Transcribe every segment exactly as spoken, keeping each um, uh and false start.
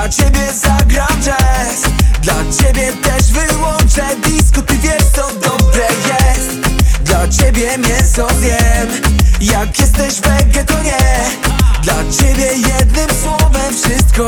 Dla ciebie zagram jazz, dla ciebie też wyłączę disco. Ty wiesz co dobre jest, dla ciebie mięso zjem. Jak jesteś wege to nie, dla ciebie jednym słowem wszystko.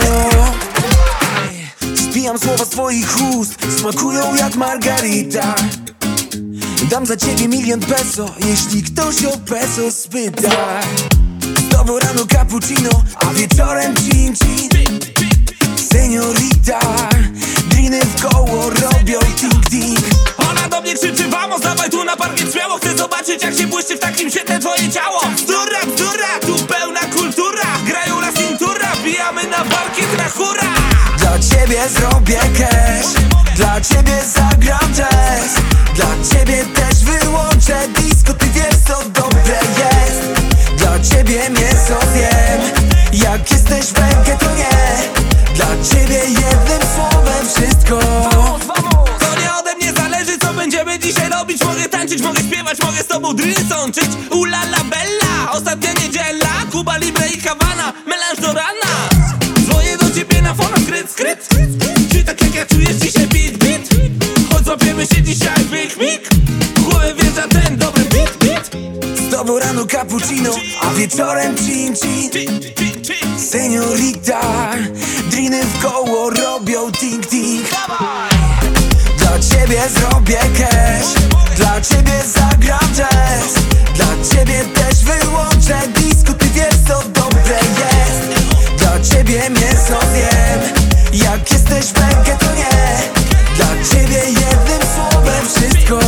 Spijam słowa z twoich ust, smakują jak margarita. Dam za ciebie milion peso, jeśli ktoś o peso spyta. Znowu rano cappuccino, a wieczorem cin cin. Seniorita, driny w koło robią ting-ting. Ona do mnie krzyczy, vamos, dawaj tu na parkiet śmiało. Chcę zobaczyć jak się błyszczy w takim świetle twoje ciało. Bzdura, bzdura, tu pełna kultura. Grają na cintura, bijamy na parkiet na hura. Dla ciebie zrobię cash, dla ciebie zagram jazz. Dla ciebie też wyłączę disco. Ty wiesz co dobre jest, dla ciebie mięso zjem. Jak jesteś wege to nie, dla ciebie jednym słowem wszystko. To nie ode mnie zależy co będziemy dzisiaj robić. Mogę tańczyć, mogę śpiewać, mogę z tobą dryny sączyć. Ula la bella, ostatnia niedziela, Cuba Libre i Havana, melanż do rana. Dzwonię do ciebie na fonach, skryt, skryt. Czy tak jak ja czujesz dzisiaj beat, beat? Chodź złapiemy się dzisiaj w mig, mig. W głowę wjeżdża ten dobry beat, beat. Znowu rano cappuccino, a wieczorem cin cin. Seniorita, driny w koło robią ting-ting. Dla ciebie zrobię cash, dla ciebie zagram jazz. Dla ciebie też wyłączę disco. Ty wiesz co dobre jest, dla ciebie mięso zjem. Jak jesteś wege to nie, dla ciebie jednym słowem wszystko.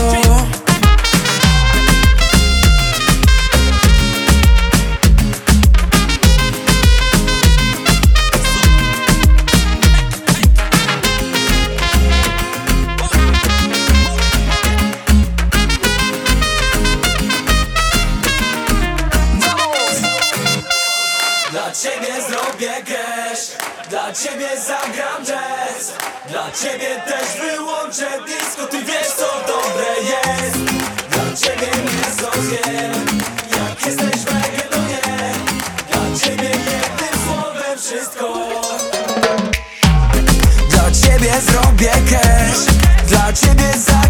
Dla ciebie zrobię cash, dla ciebie zagram jazz. Dla ciebie też wyłączę disco. Ty wiesz co dobre jest, dla ciebie mięso zjem. Jak jesteś wege to nie, dla ciebie jednym słowem wszystko. Dla ciebie zrobię cash, dla ciebie zagram